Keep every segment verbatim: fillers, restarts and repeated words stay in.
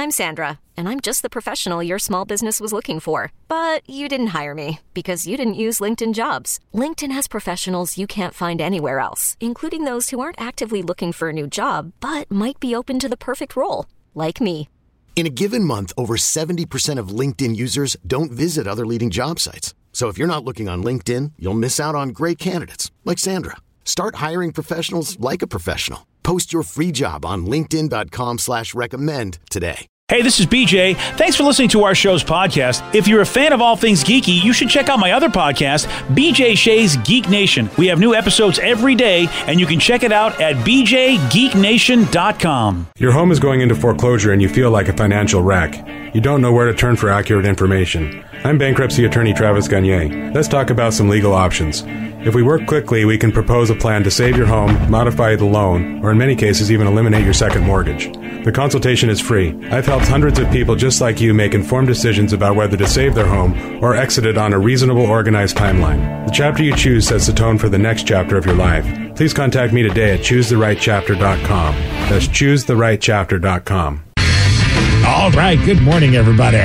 I'm Sandra, and I'm just the professional your small business was looking for. But you didn't hire me because you didn't use LinkedIn Jobs. LinkedIn has professionals you can't find anywhere else, including those who aren't actively looking for a new job, but might be open to the perfect role, like me. In a given month, over seventy percent of LinkedIn users don't visit other leading job sites. So if you're not looking on LinkedIn, you'll miss out on great candidates like Sandra. Start hiring professionals like a professional. Post your free job on linkedin.com slash recommend today. Hey, this is B J. Thanks for listening to our show's podcast. If you're a fan of all things geeky, you should check out my other podcast, B J Shea's Geek Nation. We have new episodes every day, and you can check it out at b j geek nation dot com. Your home is going into foreclosure and you feel like a financial wreck. You don't know where to turn for accurate information. I'm bankruptcy attorney Travis Gagne. Let's talk about some legal options. If we work quickly, we can propose a plan to save your home, modify the loan, or in many cases even eliminate your second mortgage. The consultation is free. I've helped hundreds of people just like you make informed decisions about whether to save their home or exit it on a reasonable, organized timeline. The chapter you choose sets the tone for the next chapter of your life. Please contact me today at choose the right chapter dot com. That's choose the right chapter dot com. All right, good morning, everybody.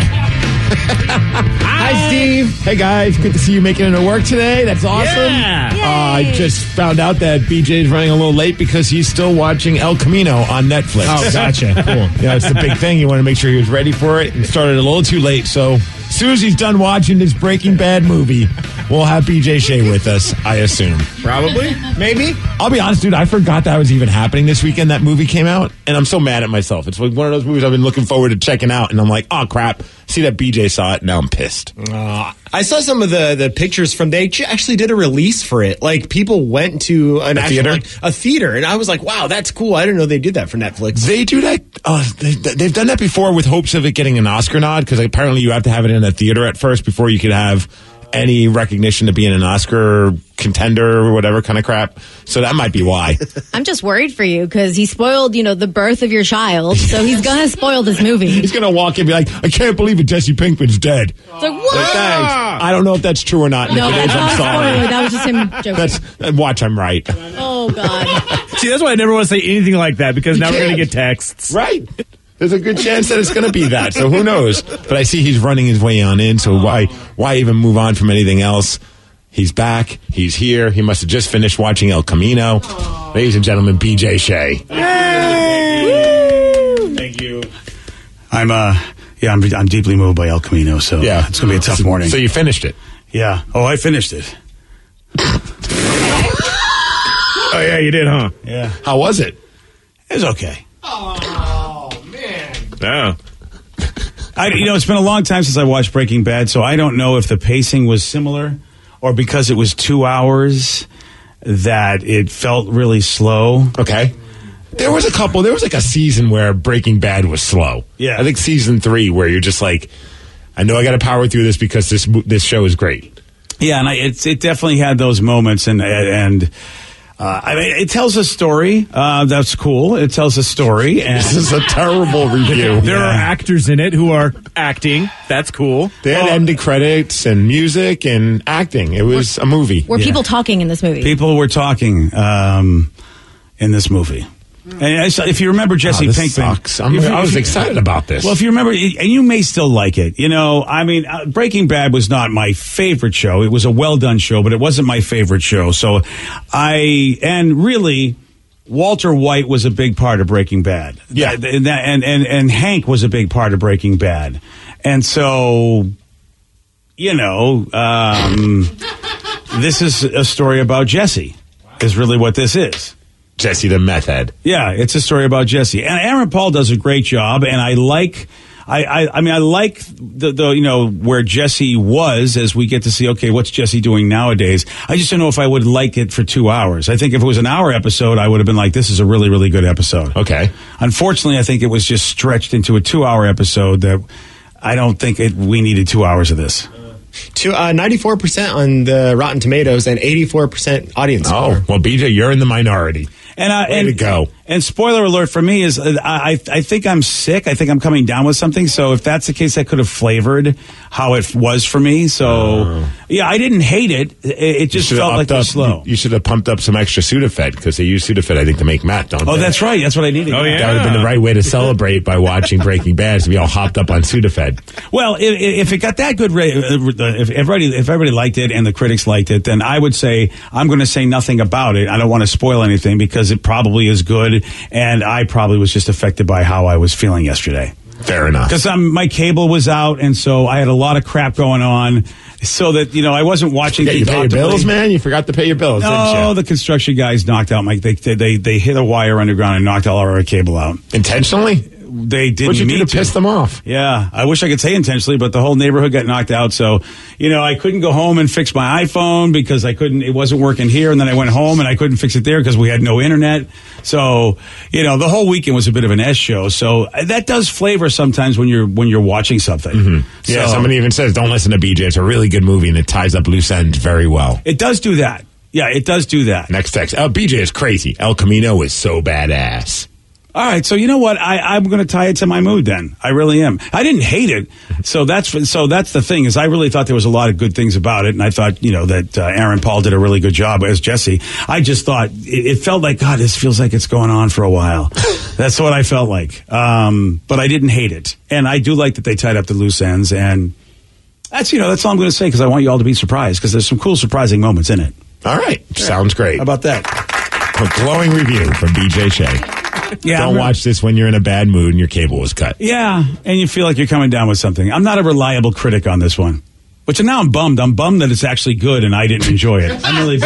Hi, Steve. Hey, guys. Good to see you making it to work today. That's awesome. Yeah. Uh, I just found out that B J's running a little late because he's still watching El Camino on Netflix. Oh, gotcha. Cool. Yeah, it's the big thing. You want to make sure he was ready for it and started a little too late. So as soon as he's done watching this Breaking Bad movie, we'll have B J Shea with us, I assume. Probably. Maybe. I'll be honest, dude. I forgot that was even happening this weekend. That movie came out, and I'm so mad at myself. It's like one of those movies I've been looking forward to checking out, and I'm like, oh, crap. See that B J saw it, now I'm pissed. Uh, I saw some of the, the pictures from, they actually did a release for it. Like, people went to an a actual, theater? Like, a theater, and I was like, wow, that's cool. I didn't know they did that for Netflix. They do that. Uh, they, they've done that before with hopes of it getting an Oscar nod, because apparently you have to have it in a theater at first before you could have any recognition to be in an Oscar contender or whatever kind of crap. So that might be why. I'm just worried for you because he spoiled, you know, the birth of your child. So he's going to spoil this movie. He's going to walk in and be like, I can't believe it, Jesse Pinkman's dead. It's like, what? Like, thanks. I don't know if that's true or not. And No, if it is, that's I'm not sorry. spoiler. That was just him joking. That's, watch, I'm right. Oh, God. See, that's why I never want to say anything like that, because now we're going to get texts. Right. There's a good chance that it's going to be that, so who knows? But I see he's running his way on in, so why why even move on from anything else? He's back. He's here. He must have just finished watching El Camino. Aww. Ladies and gentlemen, B J Shea. Yay! Thank you. I'm, uh, yeah, I'm, I'm deeply moved by El Camino, so yeah. It's going to be a tough so, morning. So you finished it? Yeah. Oh, I finished it. Oh, yeah, you did, huh? Yeah. How was it? It was okay. Yeah. I, you know, it's been a long time since I watched Breaking Bad, so I don't know if the pacing was similar or because it was two hours that it felt really slow. Okay. There was a couple, there was like a season where Breaking Bad was slow. Yeah. I think season three where you're just like, I know I got to power through this because this this show is great. Yeah, and I, it's it definitely had those moments, and and uh, I mean, it tells a story. Uh, that's cool. It tells a story. And this is a terrible review. There yeah. are actors in it who are acting. That's cool. They had well, ending credits and music and acting. It was a movie. Were Yeah. people talking in this movie? People were talking um, in this movie. And I saw- if you remember Jesse Oh, this Pinkman, sucks. I'm- if you- I was if you- excited about this. Well, if you remember, and you may still like it, you know, I mean, uh, Breaking Bad was not my favorite show. It was a well done show, but it wasn't my favorite show. So I, and really, Walter White was a big part of Breaking Bad. Yeah. That- and, that- and, and, and Hank was a big part of Breaking Bad. And so, you know, um, this is a story about Jesse, is really what this is. Jesse the meth head. Yeah, it's a story about Jesse. And Aaron Paul does a great job, and I like I, I, I mean I like the, the you know where Jesse was as we get to see, okay, what's Jesse doing nowadays. I just don't know if I would like it for two hours. I think if it was an hour episode, I would have been like, this is a really, really good episode. Okay. Unfortunately, I think it was just stretched into a two hour episode that I don't think it, we needed two hours of this. To uh, ninety-four percent on the Rotten Tomatoes and eighty-four percent audience score. Oh, well, B J, you're in the minority. And, uh, Way and to go. And spoiler alert for me is uh, I I think I'm sick. I think I'm coming down with something. So if that's the case, that could have flavored how it was for me. So uh, yeah, I didn't hate it. It, it just felt like it was slow. You, you should have pumped up some extra Sudafed because they use Sudafed, I think, to make Matt. Don't oh, they? that's right. That's what I needed. Oh yeah, that would have been the right way to celebrate by watching Breaking Bad. To be all hopped up on Sudafed. Well, if, if it got that good, if everybody if everybody liked it and the critics liked it, then I would say I'm going to say nothing about it. I don't want to spoil anything because it probably is good, and I probably was just affected by how I was feeling yesterday. Fair enough. Because my cable was out, and so I had a lot of crap going on, so that, you know, I wasn't watching. Yeah, you pay your bills, man? You forgot to pay your bills, didn't you? No, the construction guys knocked out my, they, they, they hit a wire underground and knocked all our cable out. Intentionally? They didn't What'd you mean do to piss them off? Yeah, I wish I could say intentionally, but the whole neighborhood got knocked out. So, you know, I couldn't go home and fix my iPhone because I couldn't, it wasn't working here. And then I went home and I couldn't fix it there because we had no internet. So, you know, the whole weekend was a bit of an S show. So that does flavor sometimes when you're, when you're watching something. Mm-hmm. Yeah, so, somebody even says, don't listen to B J. It's a really good movie and it ties up loose ends very well. It does do that. Yeah, it does do that. Next text. Oh, B J is crazy. El Camino is so badass. All right, so you know what? I, I'm going to tie it to my mood. Then I really am. I didn't hate it, so that's so that's the thing is I really thought there was a lot of good things about it, and I thought you know that uh, Aaron Paul did a really good job as Jesse. I just thought it, it felt like God. This feels like it's going on for a while. That's what I felt like, um, but I didn't hate it, and I do like that they tied up the loose ends, and that's you know that's all I'm going to say because I want you all to be surprised because there's some cool surprising moments in it. All right, yeah. Sounds great. How about that? A glowing review from B J Shea. Yeah, Don't watch this when you're in a bad mood and your cable was cut. Yeah, and you feel like you're coming down with something. I'm not a reliable critic on this one. But now I'm bummed. I'm bummed that it's actually good and I didn't enjoy it. I'm really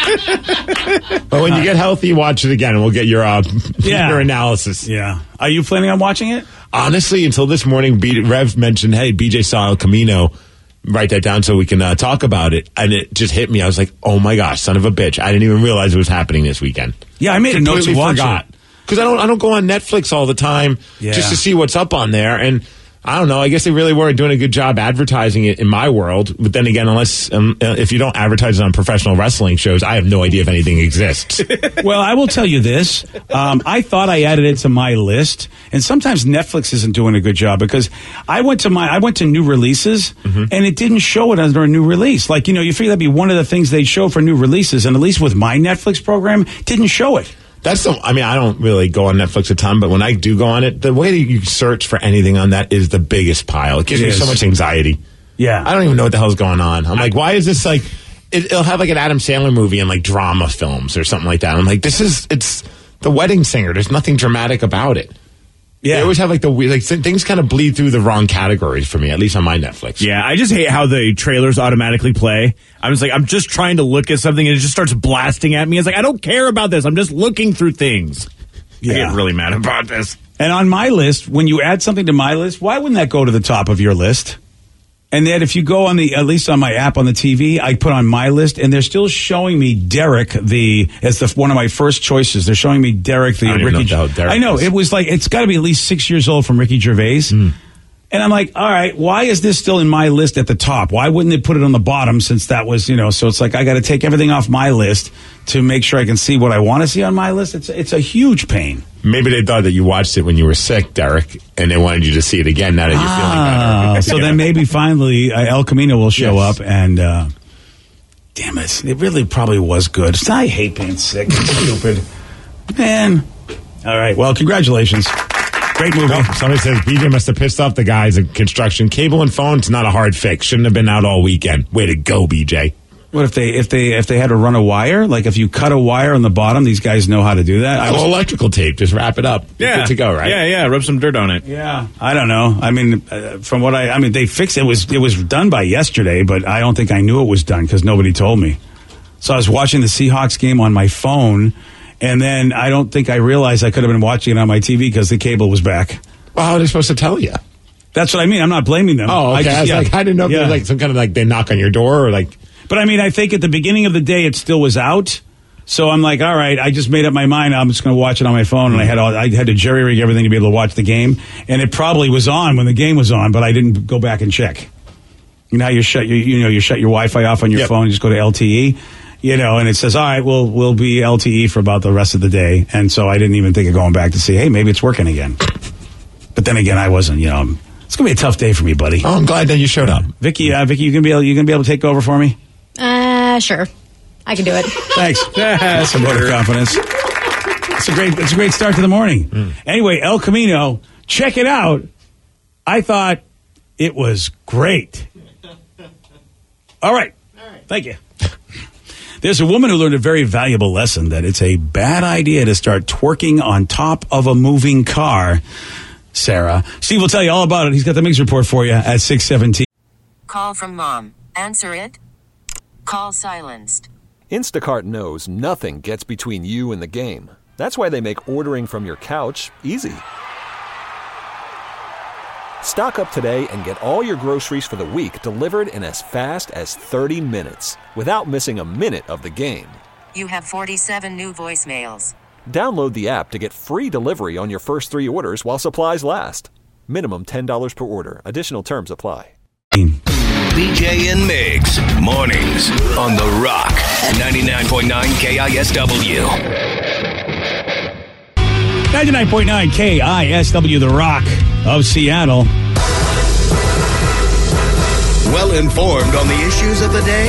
bummed. But when you get healthy, watch it again and we'll get your uh, yeah. your analysis. Yeah. Are you planning on watching it? Honestly, until this morning, B- Rev mentioned, hey, B J saw El Camino. Write that down so we can uh, talk about it. And it just hit me. I was like, oh my gosh, son of a bitch. I didn't even realize it was happening this weekend. Yeah, I made a note to watch forgot. it. Because I don't, I don't go on Netflix all the time yeah. just to see what's up on there. And I don't know. I guess they really were doing a good job advertising it in my world. But then again, unless um, if you don't advertise it on professional wrestling shows, I have no idea if anything exists. Well, I will tell you this. Um, I thought I added it to my list, and sometimes Netflix isn't doing a good job because I went to my I went to new releases, mm-hmm. and it didn't show it under a new release. Like you know, you figure that'd be one of the things they'd show for new releases, and at least with my Netflix program, didn't show it. That's the, I mean, I don't really go on Netflix a ton, but when I do go on it, the way that you search for anything on that is the biggest pile. It gives it me is. so much anxiety. Yeah. I don't even know what the hell's going on. I'm I, like, why is this like, it, it'll have like an Adam Sandler movie and like drama films or something like that. I'm like, this is, it's The Wedding Singer. There's nothing dramatic about it. Yeah. They always have like the weird, like things kind of bleed through the wrong categories for me, at least on my Netflix. Yeah, I just hate how the trailers automatically play. I'm just like, I'm just trying to look at something and it just starts blasting at me. It's like, I don't care about this. I'm just looking through things. Yeah. I get really mad about this. And on my list, when you add something to my list, why wouldn't that go to the top of your list? And then if you go on the, at least on my app on the T V, I put on my list, and they're still showing me Derek the as the one of my first choices. They're showing me Derek the I don't Ricky. Even know Derek I know is. It was like it's got to be at least six years old from Ricky Gervais. Mm. And I'm like, all right, why is this still in my list at the top? Why wouldn't they put it on the bottom since that was, you know, so it's like I got to take everything off my list to make sure I can see what I want to see on my list. It's it's a huge pain. Maybe they thought that you watched it when you were sick, Derek, and they wanted you to see it again now that you're ah, feeling better. So then maybe finally uh, El Camino will show yes. up and, uh, damn it, it really probably was good. I hate being sick. It's stupid. Man. All right, well, congratulations. Great movie. No, somebody says B J must have pissed off the guys at construction. Cable and phone's not a hard fix. Shouldn't have been out all weekend. Way to go, B J. What if they if they if they had to run a wire? Like if you cut a wire on the bottom, these guys know how to do that. I was, electrical tape, just wrap it up. Yeah, good to go, right? Yeah, yeah. Rub some dirt on it. Yeah, I don't know. I mean, uh, from what I I mean, they fixed it. it was it was done by yesterday, but I don't think I knew it was done because nobody told me. So I was watching the Seahawks game on my phone, and then I don't think I realized I could have been watching it on my T V because the cable was back. Well, how are they supposed to tell you? That's what I mean. I'm not blaming them. Oh, okay. I, just, I, was yeah. like, I didn't know if yeah. there was like some kind of like they knock on your door or like. But I mean, I think at the beginning of the day it still was out. So I'm like, all right, I just made up my mind. I'm just going to watch it on my phone, and I had all, I had to jerry rig everything to be able to watch the game, and it probably was on when the game was on, but I didn't go back and check. You know how you shut your, you know you shut your Wi-Fi off on your yep. phone, you just go to L T E. You know, and it says, all right, we'll, we'll be L T E for about the rest of the day. And so I didn't even think of going back to see, hey, maybe it's working again. But then again, I wasn't, you know, it's going to be a tough day for me, buddy. Oh, I'm glad that you showed up. Vicky, uh, Vicky, you going to be able, you going to be able to take over for me? Uh, sure. I can do it. Thanks. That's a vote of confidence. It's a great, it's a great start to the morning. Mm. Anyway, El Camino, check it out. I thought it was great. All right. All right. Thank you. There's a woman who learned a very valuable lesson that it's a bad idea to start twerking on top of a moving car. Sarah. Steve will tell you all about it. He's got the Migs Report for you at six seventeen. Call from mom. Answer it. Call silenced. Instacart knows nothing gets between you and the game. That's why they make ordering from your couch easy. Stock up today and get all your groceries for the week delivered in as fast as thirty minutes without missing a minute of the game. You have forty-seven new voicemails. Download the app to get free delivery on your first three orders while supplies last. Minimum ten dollars per order. Additional terms apply. B J and Migs, mornings on The Rock, ninety-nine point nine K I S W. ninety-nine point nine K I S W, The Rock of Seattle. Well informed on the issues of the day?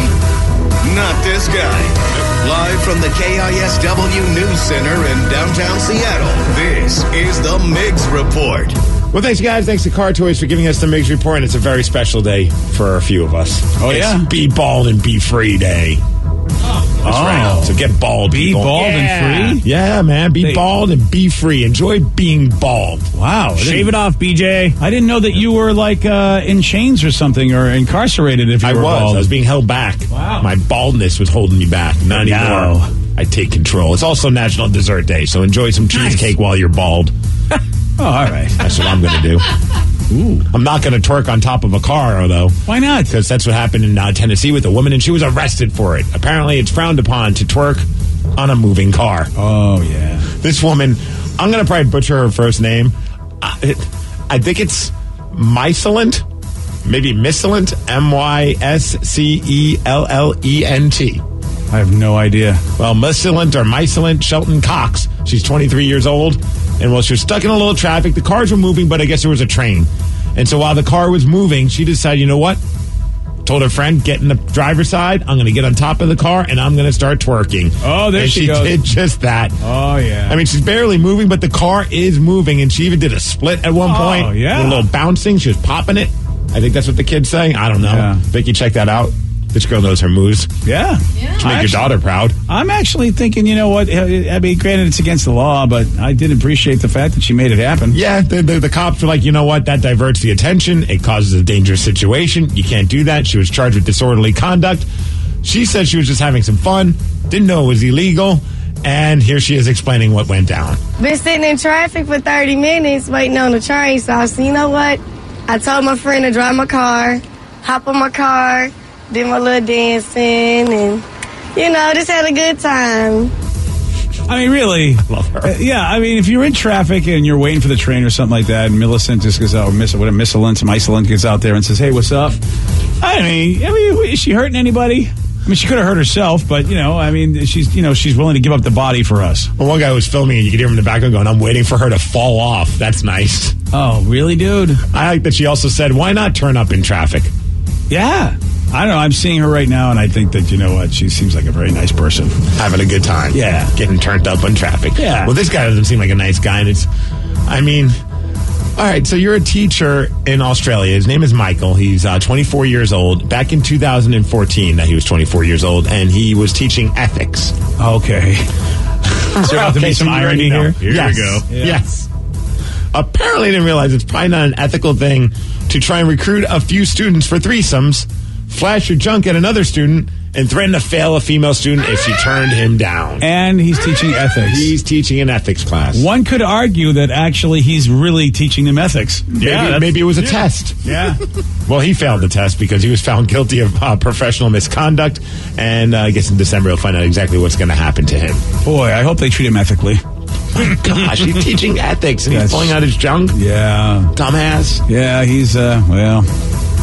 Not this guy. Live from the K I S W News Center in downtown Seattle, this is the Migs Report. Well, thanks, guys. Thanks to Car Toys for giving us the Migs Report. And it's a very special day for a few of us. Oh, it's yeah? Be Bald and Be Free Day. Oh. That's right. So get bald. Be people. bald yeah. and free? Yeah, man. Be they, bald and be free. Enjoy being bald. Wow. Shave it off, B J. I didn't know that you were like uh, in chains or something or incarcerated if you I were was. bald. I was being held back. Wow. My baldness was holding me back. Not no. anymore. I take control. It's also National Dessert Day, so enjoy some cheesecake nice. While you're bald. Oh, all right. That's what I'm going to do. Ooh. I'm not going to twerk on top of a car, though. Why not? Because that's what happened in uh, Tennessee with a woman, and she was arrested for it. Apparently, it's frowned upon to twerk on a moving car. Oh, yeah. This woman, I'm going to probably butcher her first name. Uh, it, I think it's Mycelent, maybe Mycelent, M Y S C E L L E N T. I have no idea. Well, Mycelent or Mycelent Shelton Cox. She's twenty-three years old. And while she was stuck in a little traffic, the cars were moving, but I guess there was a train. And so while the car was moving, she decided, you know what? Told her friend, get in the driver's side. I'm going to get on top of the car, and I'm going to start twerking. Oh, there and she, she goes. did just that. Oh, yeah. I mean, she's barely moving, but the car is moving, and she even did a split at one oh, point. Oh, yeah. A little bouncing. She was popping it. I think that's what the kid's saying. I don't know. Yeah. Vicky, check that out. This girl knows her moves. Yeah. yeah. To make your daughter proud. I'm actually thinking, you know what? I mean, granted, it's against the law, but I did appreciate the fact that she made it happen. Yeah, the, the, the cops were like, you know what? That diverts the attention. It causes a dangerous situation. You can't do that. She was charged with disorderly conduct. She said she was just having some fun, didn't know it was illegal, and here she is explaining what went down. Been sitting in traffic for thirty minutes waiting on the train, so I said, you know what? I told my friend to drive my car, hop on my car, did my little dancing, and, you know, just had a good time. I mean, really? Love her. Uh, yeah, I mean, if you're in traffic and you're waiting for the train or something like that, and Millicent just goes out, or Miss, what a Miscelent, Mycelent gets out there and says, hey, what's up? I mean, I mean, is she hurting anybody? I mean, she could have hurt herself, but, you know, I mean, she's, you know, she's willing to give up the body for us. Well, one guy was filming, and you could hear him in the background going, I'm waiting for her to fall off. That's nice. Oh, really, dude? I like that she also said, why not turn up in traffic? Yeah. I don't know. I'm seeing her right now, and I think that, you know what, she seems like a very nice person. Having a good time. Yeah. Getting turned up on traffic. Yeah. Well, this guy doesn't seem like a nice guy, and it's, I mean, all right, so you're a teacher in Australia. His name is Michael. He's uh, twenty-four years old. Back in two thousand fourteen, that he was twenty-four years old, and he was teaching ethics. Okay. Is there about to be some irony here? Here yes. we go. Yeah. Yes. Apparently, I didn't realize it's probably not an ethical thing to try and recruit a few students for threesomes, flash your junk at another student, and threaten to fail a female student if she turned him down. And he's teaching ethics. He's teaching an ethics class. One could argue that actually he's really teaching them ethics. Yeah, maybe, maybe it was a yeah. test. Yeah. Well, he failed the test because he was found guilty of uh, professional misconduct, and uh, I guess in December he'll find out exactly what's going to happen to him. Boy, I hope they treat him ethically. My gosh, he's teaching ethics, and That's, he's pulling out his junk? Yeah. Dumbass. Yeah, he's, uh, well...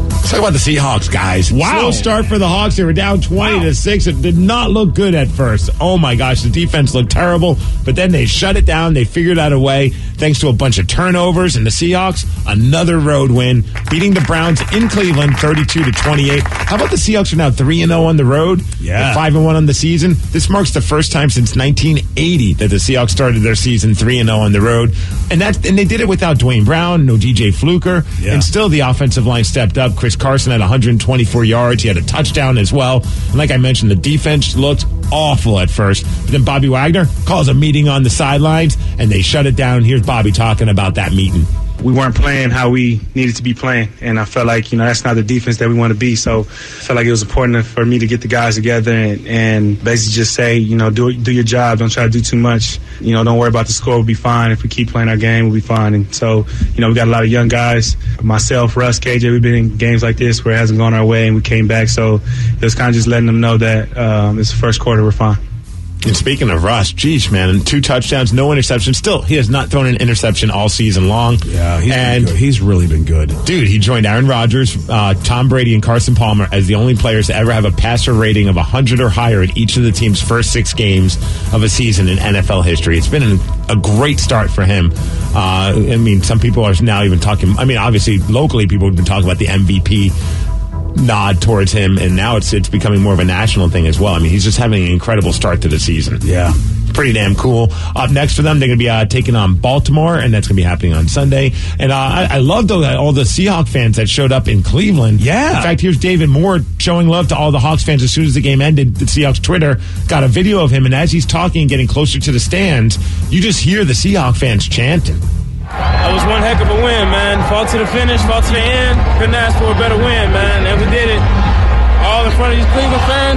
Let's talk about the Seahawks, guys. Wow. Slow start for the Hawks. They were down twenty wow. to six. It did not look good at first. Oh, my gosh. The defense looked terrible. But then they shut it down. They figured out a way, thanks to a bunch of turnovers. And the Seahawks, another road win, beating the Browns in Cleveland thirty-two to twenty-eight. How about the Seahawks are now three and oh on the road? Yeah. They're five and one on the season. This marks the first time since nineteen eighty that the Seahawks started their season three and oh on the road. And that, and they did it without Dwayne Brown, no D J Fluker. Yeah. And still the offensive line stepped up. Chris Carson had one hundred twenty-four yards. He had a touchdown as well. And like I mentioned, the defense looked awful at first. But then Bobby Wagner calls a meeting on the sidelines, and they shut it down. Here's Bobby talking about that meeting. We weren't playing how we needed to be playing, and I felt like, you know, that's not the defense that we want to be. So I felt like it was important for me to get the guys together and, and basically just say, you know, do do your job. Don't try to do too much. You know, don't worry about the score. We'll be fine. If we keep playing our game, we'll be fine. And so, you know, we got a lot of young guys. Myself, Russ, K J, we've been in games like this where it hasn't gone our way, and we came back. So it was kind of just letting them know that um, it's the first quarter, we're fine. And speaking of Russ, geez, man, two touchdowns, no interception. Still, he has not thrown an interception all season long. Yeah, he's and been good. He's really been good. Dude, he joined Aaron Rodgers, uh, Tom Brady, and Carson Palmer as the only players to ever have a passer rating of one hundred or higher in each of the team's first six games of a season in N F L history. It's been an, a great start for him. Uh, I mean, some people are now even talking, I mean, obviously, locally, people have been talking about the M V P nod towards him, and now it's it's becoming more of a national thing as well. I mean, he's just having an incredible start to the season. Yeah. Pretty damn cool. Up next for them, they're going to be uh, taking on Baltimore, and that's going to be happening on Sunday. And uh, I, I love, though, that all the Seahawks fans that showed up in Cleveland. Yeah. In fact, here's David Moore showing love to all the Hawks fans as soon as the game ended. The Seahawks Twitter got a video of him, and as he's talking and getting closer to the stands, you just hear the Seahawks fans chanting. That was one heck of a win, man. Fought to the finish, fought to the end. Couldn't ask for a better win, man. And we did it. All in front of these Cleveland fans.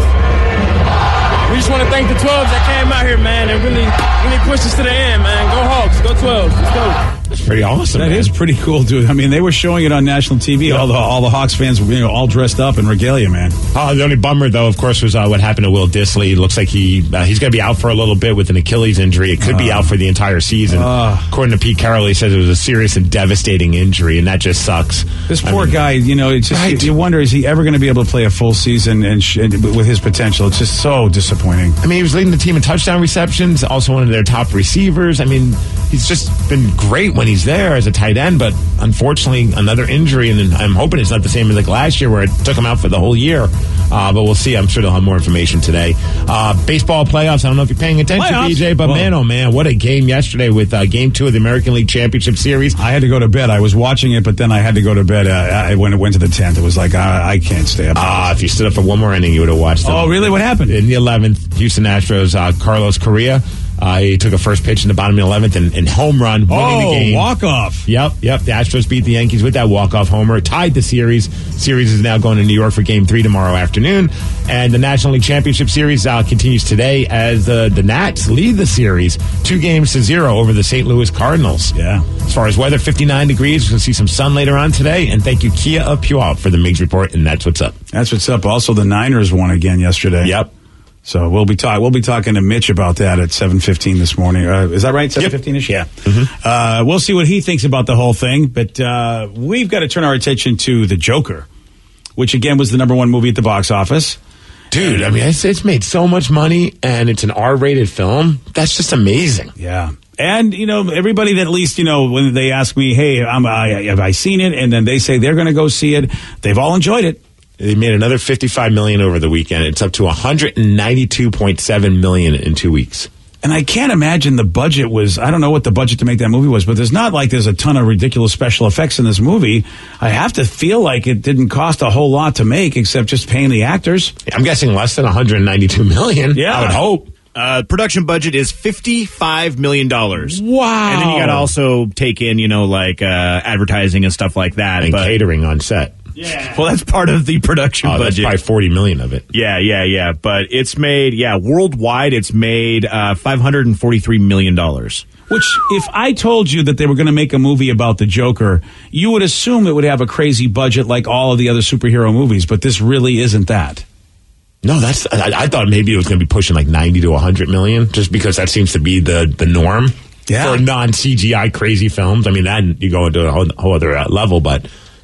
We just want to thank the twelves that came out here, man, and really, really pushed us to the end, man. Go Hawks. Go twelves. Let's go. That's pretty awesome. That man. is pretty cool, dude. I mean, they were showing it on national T V. Yeah. All the all the Hawks fans were, you know, all dressed up in regalia, man. Uh, the only bummer, though, of course, was uh, what happened to Will Dissly. It looks like he uh, he's going to be out for a little bit with an Achilles injury. It could uh, be out for the entire season. Uh, According to Pete Carroll, he says it was a serious and devastating injury, and that just sucks. This poor I mean, guy, you know, it's just, right. you wonder, is he ever going to be able to play a full season and, sh- and with his potential? It's just so disappointing. I mean, he was leading the team in touchdown receptions, also one of their top receivers. I mean, he's just been great when he's there as a tight end, but unfortunately, another injury, and I'm hoping it's not the same as like last year where it took him out for the whole year. Uh, but we'll see. I'm sure they'll have more information today. Uh, baseball playoffs. I don't know if you're paying attention, playoffs. B J, but Whoa. man, oh man, what a game yesterday with uh, game two of the American League Championship Series. I had to go to bed. I was watching it, but then I had to go to bed. Uh, I, when it went to the tenth, it was like, I, I can't stay up. Ah, uh, if you stood up for one more inning, you would have watched it. Oh, really? What happened? In the eleventh, Houston Astros, uh, Carlos Correa. Uh, he took a first pitch in the bottom of the eleventh and, and home run, winning oh, the game. walk-off. Yep, yep. The Astros beat the Yankees with that walk-off homer, tied the series. Series is now going to New York for Game three tomorrow afternoon. And the National League Championship Series uh, continues today as uh, the Nats lead the series two games to zero over the Saint Louis Cardinals. Yeah. As far as weather, fifty-nine degrees. We'll see some sun later on today. And thank you, Kia of Puyallup, for the Migs Report. And that's what's up. That's what's up. Also, the Niners won again yesterday. Yep. So we'll be talking. We'll be talking to Mitch about that at seven fifteen this morning. Uh, is that right? Seven fifteen ish. Yeah. Mm-hmm. Uh, we'll see what he thinks about the whole thing. But uh, we've got to turn our attention to The Joker, which again was the number one movie at the box office. Dude, I mean, it's, it's made so much money, and it's an R-rated film. That's just amazing. Yeah. And, you know, everybody that at least, you know, when they ask me, hey, I'm, I, have I seen it? And then they say they're going to go see it. They've all enjoyed it. They made another fifty-five million dollars over the weekend. It's up to one hundred ninety-two point seven million dollars in two weeks. And I can't imagine the budget was, I don't know what the budget to make that movie was, but there's not like there's a ton of ridiculous special effects in this movie. I have to feel like it didn't cost a whole lot to make except just paying the actors. I'm guessing less than one hundred ninety-two million dollars. Yeah. I would hope. Uh, production budget is fifty-five million dollars. Wow. And then you got to also take in, you know, like uh, advertising and stuff like that. And but, catering on set. Yeah. Well, that's part of the production oh, budget. That's probably forty million of it. Yeah, yeah, yeah. But it's made, yeah, worldwide, it's made uh, five hundred forty-three million dollars. Which, if I told you that they were going to make a movie about the Joker, you would assume it would have a crazy budget like all of the other superhero movies, but this really isn't that. No, that's. I, I thought maybe it was going to be pushing like ninety to one hundred million, just because that seems to be the, the norm yeah. for non-C G I crazy films. I mean, that you go into a whole, whole other uh, level, but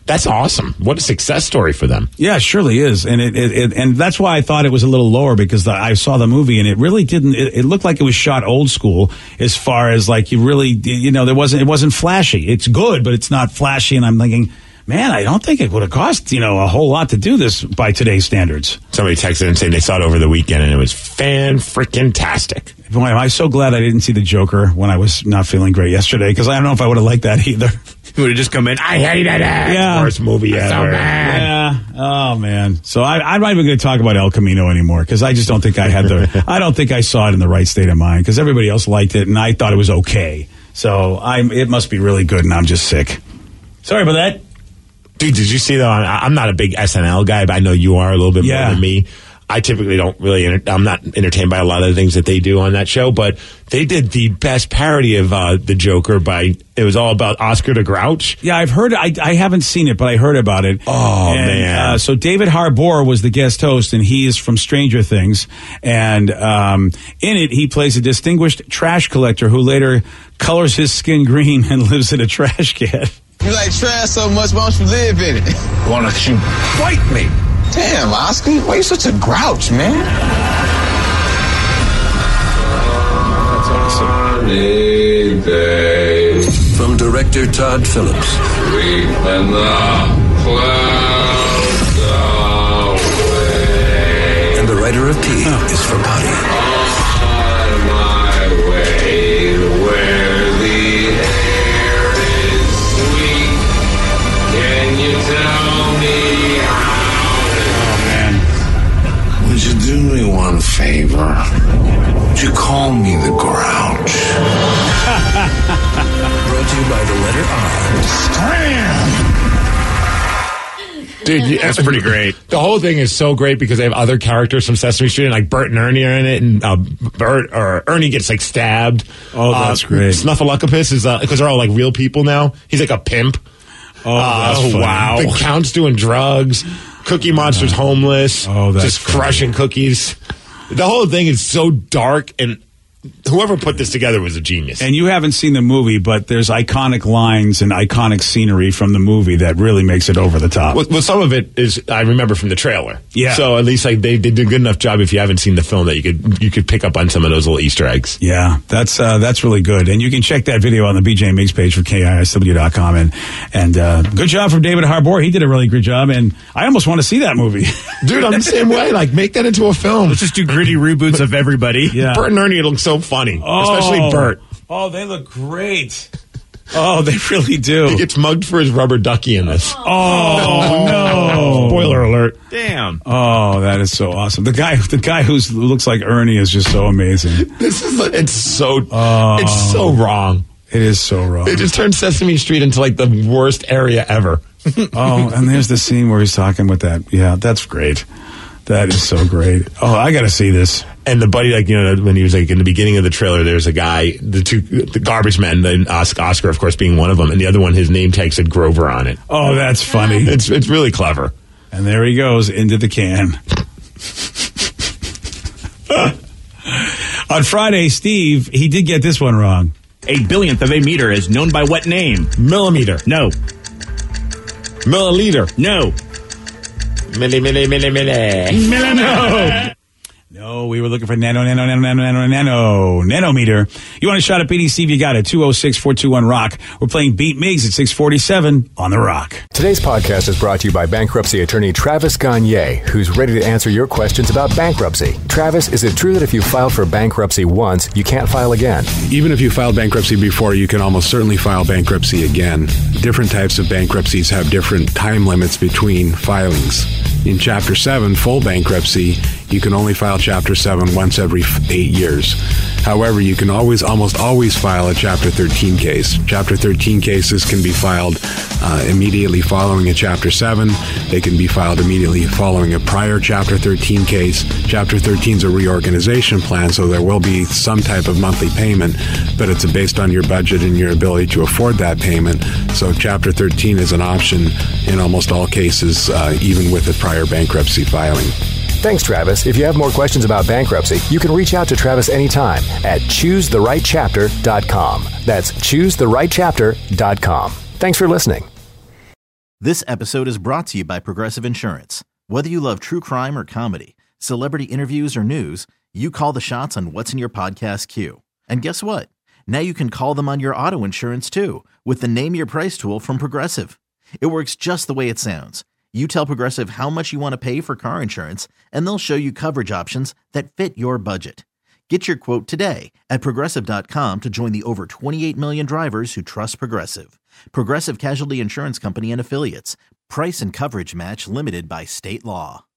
That's awesome. What a success story for them. Yeah, it surely is. And it, it, it and that's why I thought it was a little lower, because the, I saw the movie and it really didn't, it, it looked like it was shot old school as far as like you really, you know, there wasn't, it wasn't flashy. It's good, but it's not flashy. And I'm thinking, man, I don't think it would have cost, you know, a whole lot to do this by today's standards. Somebody texted and saying they saw it over the weekend and it was fan-freaking-tastic. Boy, am I so glad I didn't see The Joker when I was not feeling great yesterday, because I don't know if I would have liked that either. You would have just come in, I hated it. Yeah. Worst movie ever. So bad. Yeah. Oh, man. So I, I'm not even going to talk about El Camino anymore, because I just don't think I had the, I don't think I saw it in the right state of mind, because everybody else liked it and I thought it was okay. So I'm, it must be really good and I'm just sick. Sorry about that. Dude, did you see though? I'm not a big S N L guy, but I know you are a little bit Yeah. more than me. I typically don't really, enter- I'm not entertained by a lot of the things that they do on that show, but they did the best parody of uh, The Joker by, it was all about Oscar the Grouch. Yeah, I've heard, I, I haven't seen it, but I heard about it. Oh, and, man. Uh, so David Harbour was the guest host, and he is from Stranger Things. And um, in it, he plays a distinguished trash collector who later colors his skin green and lives in a trash can. You like trash so much, why don't you live in it? Why don't you fight me? Damn, Oscar, why you such a grouch, man? That's awesome. From director Todd Phillips. Sweeping the clouds away. And the writer of P is for Potty. On my way to where the air is sweet. Can you tell me how? Would you do me one favor? Would you call me the Grouch? Brought to you by the letter I. Dude, yeah, That's pretty great. The whole thing is so great because they have other characters from Sesame Street, and like Bert and Ernie are in it, and uh, Bert or Ernie gets like stabbed. Oh, that's uh, great. Snuffleupagus is because they're all like real people now. He's like a pimp. Oh, that's funny. wow! The Count's doing drugs. Cookie Monster's homeless. Oh, that's just funny. crushing cookies. The whole thing is so dark, and whoever put this together was a genius. And you haven't seen the movie, but there's iconic lines and iconic scenery from the movie that really makes it over the top. Well, well, some of it is I remember from the trailer. Yeah. So at least like they, they did a good enough job if you haven't seen the film that you could you could pick up on some of those little Easter eggs. Yeah, that's uh, that's really good, and you can check that video on the B J Migs page for K I S W dot com. And and uh, good job from David Harbour. He did a really good job, and I almost want to see that movie. Dude, I'm the same way. Like, make that into a film. Let's just do gritty reboots of everybody. Yeah. Bert and Ernie look so funny, Oh. especially Bert. Oh, they look great. Oh, they really do. He gets mugged for his rubber ducky in this. Oh no! Spoiler alert. Damn. Oh, that is so awesome. The guy, the guy who looks like Ernie is just so amazing. This is it's so Oh. it's so wrong. It is so wrong. They just turned Sesame Street into like the worst area ever. Oh, and there's the scene where he's talking with that. Yeah, that's great. That is so great. Oh, I got to see this. And the buddy, like, you know, when he was like in the beginning of the trailer, there's a guy, the two, the garbage men, and Oscar, Oscar, of course, being one of them, and the other one, his name tag said Grover on it. Oh, that's funny. It's it's really clever. And there he goes into the can. On Friday, Steve, he did get this one wrong. A billionth of a meter is known by what name? Millimeter. No. Milliliter. No. Milli, milli, milli, milli. No. No, we were looking for nano, nano, nano, nano, nano, nano, nanometer. You want a shot at B D C? You got it. two oh six, four two one, ROCK. We're playing Beat Migs at six forty-seven on The Rock. Today's podcast is brought to you by bankruptcy attorney Travis Gagne, who's ready to answer your questions about bankruptcy. Travis, is it true that if you filed for bankruptcy once, you can't file again? Even if you filed bankruptcy before, you can almost certainly file bankruptcy again. Different types of bankruptcies have different time limits between filings. In Chapter seven, full bankruptcy, you can only file Chapter seven once every eight years. However, you can always, almost always file a Chapter thirteen case. Chapter thirteen cases can be filed uh, immediately following a Chapter seven. They can be filed immediately following a prior Chapter thirteen case. Chapter thirteen is a reorganization plan, so there will be some type of monthly payment, but it's based on your budget and your ability to afford that payment. So Chapter thirteen is an option in almost all cases, uh, even with a prior bankruptcy filing. Thanks, Travis. If you have more questions about bankruptcy, you can reach out to Travis anytime at choose the right chapter dot com. That's choose the right chapter dot com. Thanks for listening. This episode is brought to you by Progressive Insurance. Whether you love true crime or comedy, celebrity interviews or news, you call the shots on what's in your podcast queue. And guess what? Now you can call them on your auto insurance too with the Name Your Price tool from Progressive. It works just the way it sounds. You tell Progressive how much you want to pay for car insurance, and they'll show you coverage options that fit your budget. Get your quote today at Progressive dot com to join the over twenty-eight million drivers who trust Progressive. Progressive Casualty Insurance Company and Affiliates. Price and coverage match limited by state law.